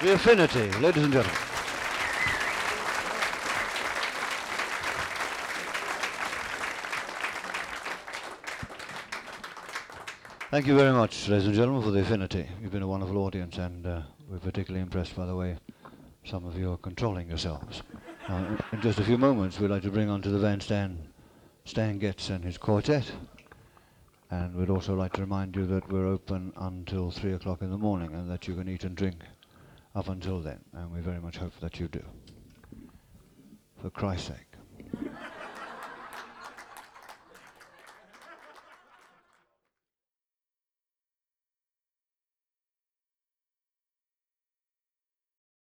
The Affinity, ladies and gentlemen. Thank you very much, ladies and gentlemen, for The Affinity. You've been a wonderful audience, and we're particularly impressed by the way some of you are controlling yourselves. In just a few moments, we'd like to bring onto the bandstand Stan Getz and his quartet. And we'd also like to remind you that we're open until 3 o'clock in the morning and that you can eat and drink up until then. And we very much hope that you do. For Christ's sake.